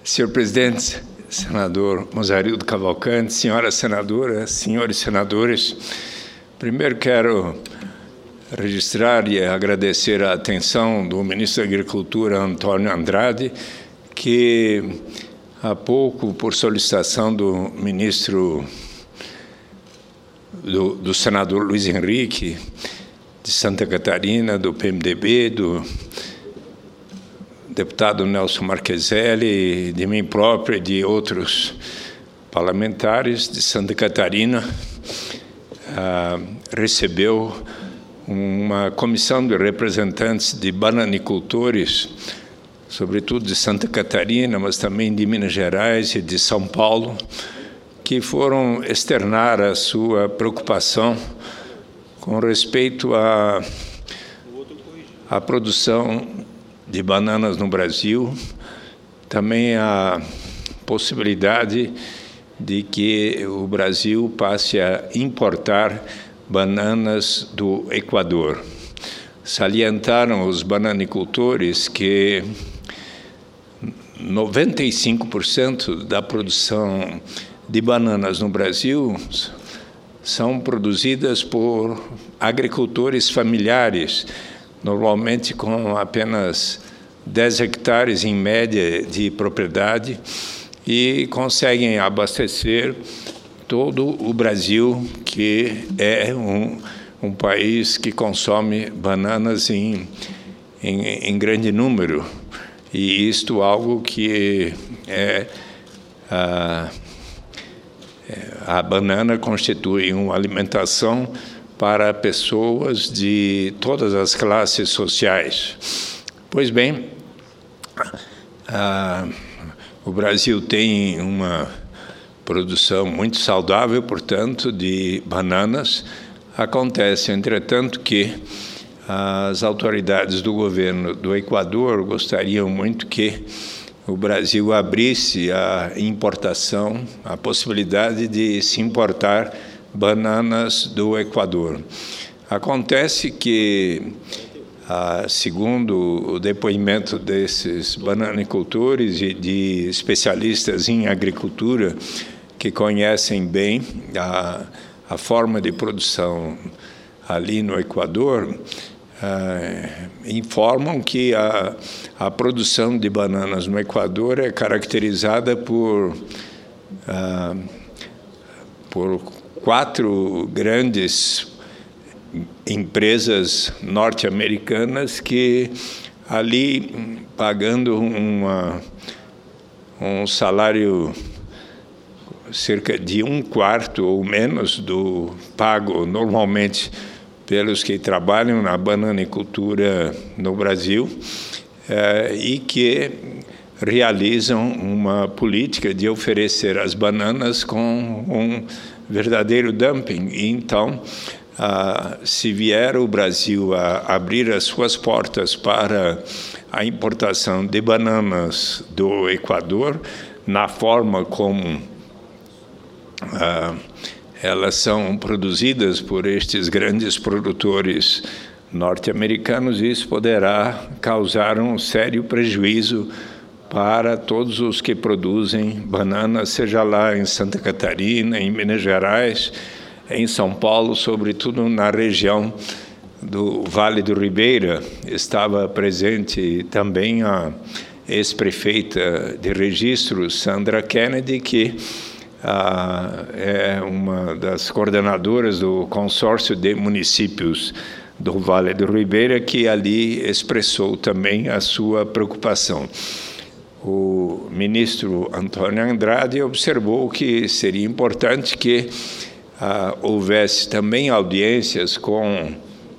Senhor presidente, senador Mozarildo Cavalcante, senhora senadora, senhores senadores, primeiro quero registrar e agradecer a atenção do ministro da Agricultura, Antônio Andrade, que há pouco, por solicitação do ministro, do senador Luiz Henrique, de Santa Catarina, do PMDB, do deputado Nelson Marcheselli, de mim próprio e de outros parlamentares de Santa Catarina, recebeu uma comissão de representantes de bananicultores, sobretudo de Santa Catarina, mas também de Minas Gerais e de São Paulo, que foram externar a sua preocupação com respeito à produção de bananas no Brasil, também a possibilidade de que o Brasil passe a importar bananas do Equador. Salientaram os bananicultores que 95% da produção de bananas no Brasil são produzidas por agricultores familiares, normalmente com apenas 10 hectares em média de propriedade, e conseguem abastecer todo o Brasil, que é um país que consome bananas em grande número. E isto algo que a banana constitui uma alimentação para pessoas de todas as classes sociais. Pois bem, o Brasil tem uma produção muito saudável, portanto, de bananas. Acontece, entretanto, que as autoridades do governo do Equador gostariam muito que o Brasil abrisse a importação, a possibilidade de se importar bananas do Equador. Acontece que, segundo o depoimento desses bananicultores e de especialistas em agricultura que conhecem bem a forma de produção ali no Equador, informam que a produção de bananas no Equador é caracterizada por 4 grandes empresas norte-americanas que ali, pagando um salário cerca de 1/4 ou menos do pago normalmente pelos que trabalham na bananicultura no Brasil, e que realizam uma política de oferecer as bananas com um verdadeiro dumping. E, então, se vier o Brasil a abrir as suas portas para a importação de bananas do Equador, na forma como elas são produzidas por estes grandes produtores norte-americanos, isso poderá causar um sério prejuízo para todos os que produzem bananas, seja lá em Santa Catarina, em Minas Gerais, em São Paulo, sobretudo na região do Vale do Ribeira. Estava presente também a ex-prefeita de Registro, Sandra Kennedy, que é uma das coordenadoras do consórcio de municípios do Vale do Ribeira, que ali expressou também a sua preocupação. O ministro Antônio Andrade observou que seria importante que houvesse também audiências com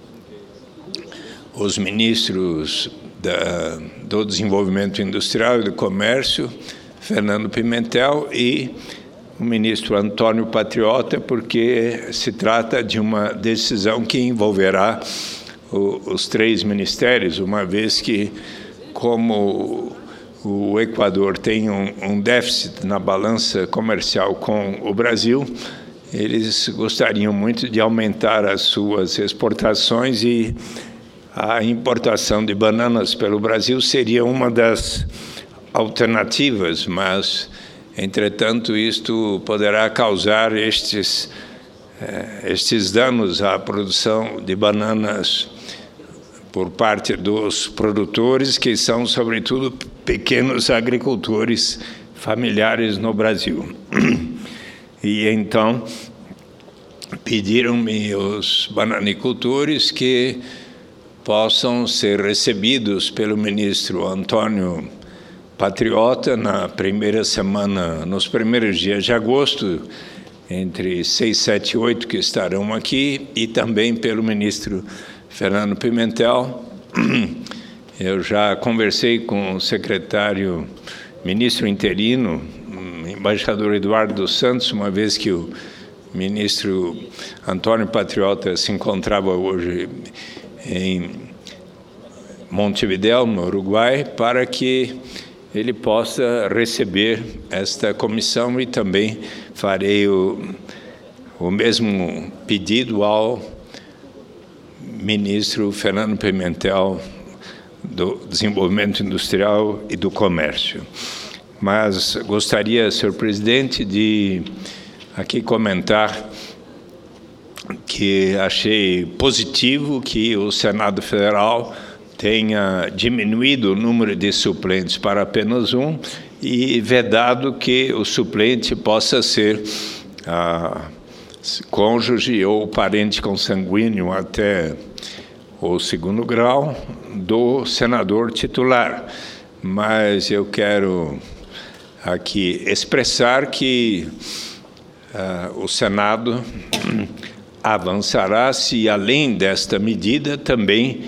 os ministros do Desenvolvimento Industrial e do Comércio, Fernando Pimentel, e o ministro Antônio Patriota, porque se trata de uma decisão que envolverá os 3 ministérios, uma vez que, como o Equador tem um déficit na balança comercial com o Brasil, eles gostariam muito de aumentar as suas exportações, e a importação de bananas pelo Brasil seria uma das alternativas, mas, entretanto, isto poderá causar estes danos à produção de bananas por parte dos produtores, que são, sobretudo, pequenos agricultores familiares no Brasil. E, então, pediram-me os bananicultores que possam ser recebidos pelo ministro Antônio Patriota na primeira semana, nos primeiros dias de agosto, entre 6, 7 e 8 que estarão aqui, e também pelo ministro Fernando Pimentel. Eu já conversei com o secretário, ministro interino, embaixador Eduardo dos Santos, uma vez que o ministro Antônio Patriota se encontrava hoje em Montevidéu, no Uruguai, para que ele possa receber esta comissão, e também farei o mesmo pedido ao ministro Fernando Pimentel do Desenvolvimento Industrial e do Comércio. Mas gostaria, senhor presidente, de aqui comentar que achei positivo que o Senado Federal tenha diminuído o número de suplentes para apenas um e vedado que o suplente possa ser cônjuge ou parente consanguíneo até o 2º grau do senador titular. Mas eu quero aqui expressar que o Senado avançará se, além desta medida, também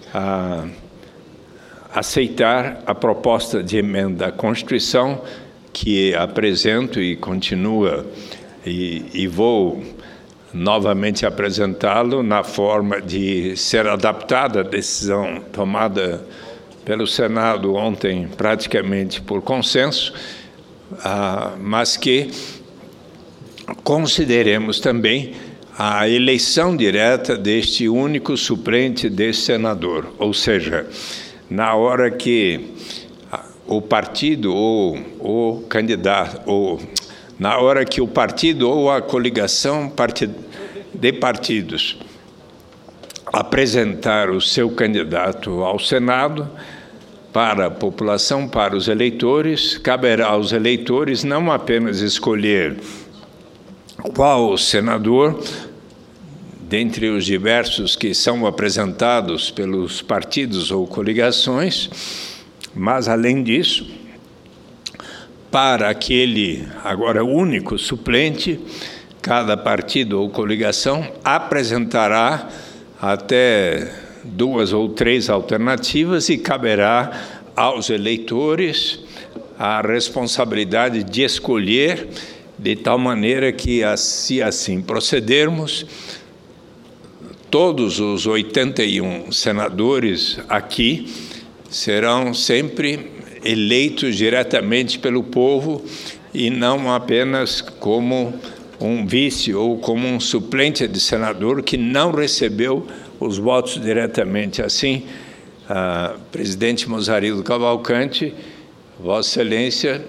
aceitar a proposta de emenda à Constituição que apresento e continua, e vou novamente apresentá-lo na forma de ser adaptada à decisão tomada pelo Senado ontem, praticamente por consenso, mas que consideremos também a eleição direta deste único suplente deste senador, ou seja, na hora que o partido ou o candidato, ou na hora que o partido ou a coligação de partidos apresentar o seu candidato ao Senado, para a população, para os eleitores, caberá aos eleitores não apenas escolher qual senador, dentre os diversos que são apresentados pelos partidos ou coligações, mas, além disso, para aquele, agora único suplente, cada partido ou coligação apresentará até 2 ou 3 alternativas e caberá aos eleitores a responsabilidade de escolher, de tal maneira que, se assim procedermos, todos os 81 senadores aqui serão sempre eleitos diretamente pelo povo e não apenas como um vice ou como um suplente de senador que não recebeu os votos diretamente. Assim, presidente Mozarilo Cavalcante, Vossa Excelência,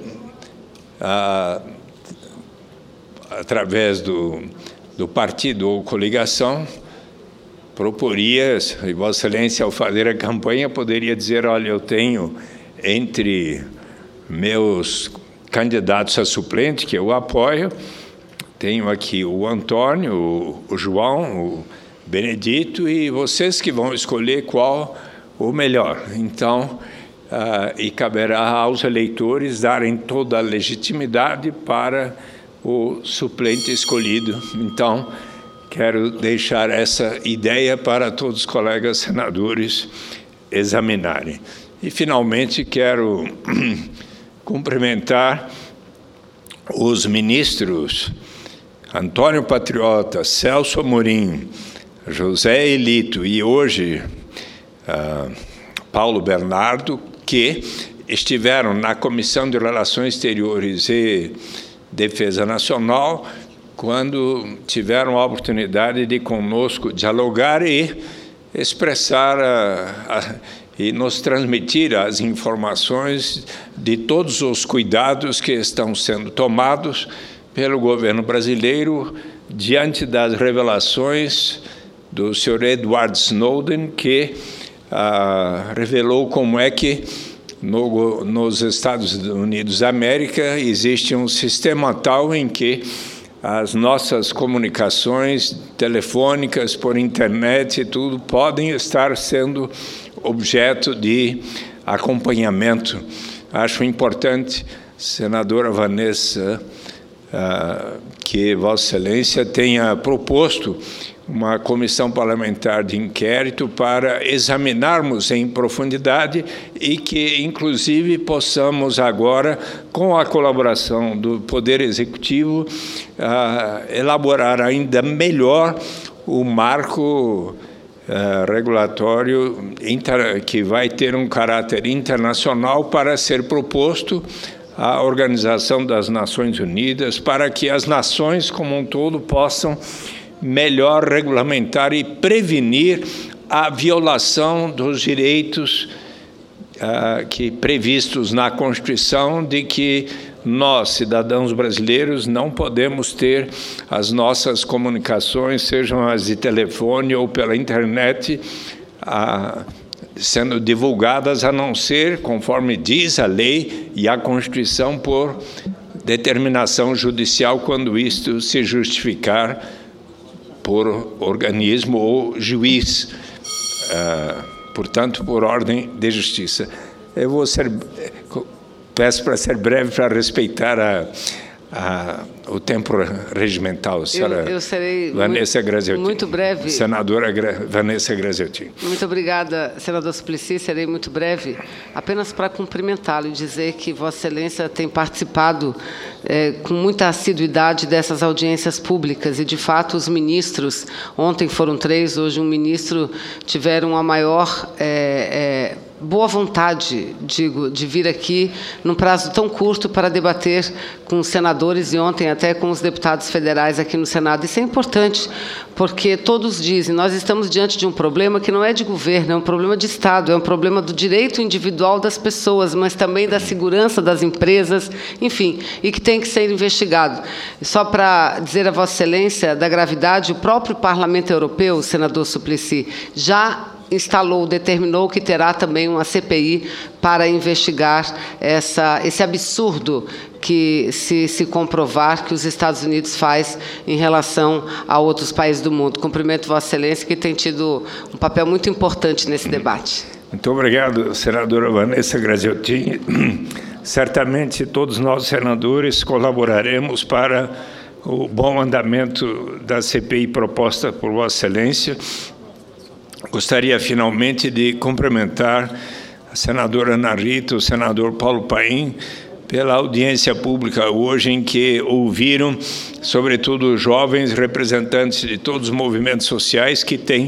através do partido ou coligação, proporia, e Vossa Excelência, ao fazer a campanha, poderia dizer: olha, eu tenho entre meus candidatos a suplente, que eu apoio, tenho aqui o Antônio, o João, o Benedito, e vocês que vão escolher qual o melhor. Então, e caberá aos eleitores darem toda a legitimidade para o suplente escolhido. Então, quero deixar essa ideia para todos os colegas senadores examinarem. E, finalmente, quero cumprimentar os ministros Antônio Patriota, Celso Amorim, José Elito e hoje Paulo Bernardo, que estiveram na Comissão de Relações Exteriores e Defesa Nacional, quando tiveram a oportunidade de conosco dialogar e expressar e nos transmitir as informações de todos os cuidados que estão sendo tomados pelo governo brasileiro diante das revelações do Sr. Edward Snowden, que revelou como é que nos Estados Unidos da América existe um sistema tal em que as nossas comunicações telefônicas, por internet e tudo, podem estar sendo objeto de acompanhamento. Acho importante, senadora Vanessa, que Vossa Excelência tenha proposto uma comissão parlamentar de inquérito para examinarmos em profundidade e que, inclusive, possamos agora, com a colaboração do Poder Executivo, elaborar ainda melhor o marco regulatório que vai ter um caráter internacional para ser proposto à Organização das Nações Unidas, para que as nações como um todo possam melhor regulamentar e prevenir a violação dos direitos previstos na Constituição, de que nós, cidadãos brasileiros, não podemos ter as nossas comunicações, sejam as de telefone ou pela internet, sendo divulgadas, a não ser, conforme diz a lei e a Constituição, por determinação judicial, quando isto se justificar por organismo ou juiz, portanto, por ordem de justiça. Eu peço para ser breve, para respeitar o tempo regimental. Eu serei Vanessa Graziotin. Muito breve. Senadora Vanessa Graziotin. Muito obrigada, senador Suplicy. Serei muito breve, apenas para cumprimentá-lo e dizer que Vossa Excelência tem participado com muita assiduidade dessas audiências públicas e, de fato, os ministros, ontem foram 3, hoje um ministro, tiveram a maior boa vontade, digo, de vir aqui num prazo tão curto para debater com os senadores e ontem até com os deputados federais aqui no Senado. Isso é importante, porque todos dizem, nós estamos diante de um problema que não é de governo, é um problema de Estado, é um problema do direito individual das pessoas, mas também da segurança das empresas, enfim, e que tem que ser investigado. Só para dizer a Vossa Excelência da gravidade, o próprio Parlamento Europeu, o senador Suplicy, já determinou que terá também uma CPI para investigar esse absurdo que, se comprovar, que os Estados Unidos faz em relação a outros países do mundo. Cumprimento Vossa Excelência, que tem tido um papel muito importante nesse debate. Muito obrigado, senadora Vanessa Graziotin. Certamente todos nós, senadores, colaboraremos para o bom andamento da CPI proposta por Vossa Excelência. Gostaria, finalmente, de cumprimentar a senadora Ana Rita, o senador Paulo Paim, pela audiência pública hoje, em que ouviram, sobretudo, jovens representantes de todos os movimentos sociais que têm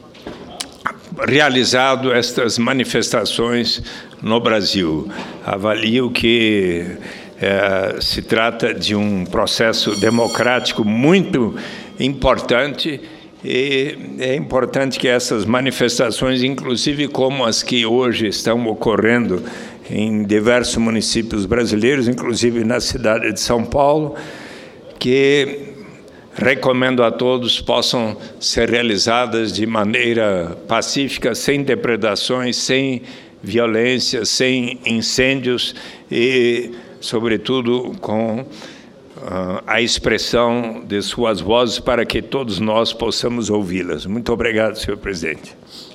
realizado estas manifestações no Brasil. Avalio que se trata de um processo democrático muito importante. E é importante que essas manifestações, inclusive como as que hoje estão ocorrendo em diversos municípios brasileiros, inclusive na cidade de São Paulo, que recomendo a todos possam ser realizadas de maneira pacífica, sem depredações, sem violência, sem incêndios e, sobretudo, com a expressão de suas vozes para que todos nós possamos ouvi-las. Muito obrigado, senhor presidente.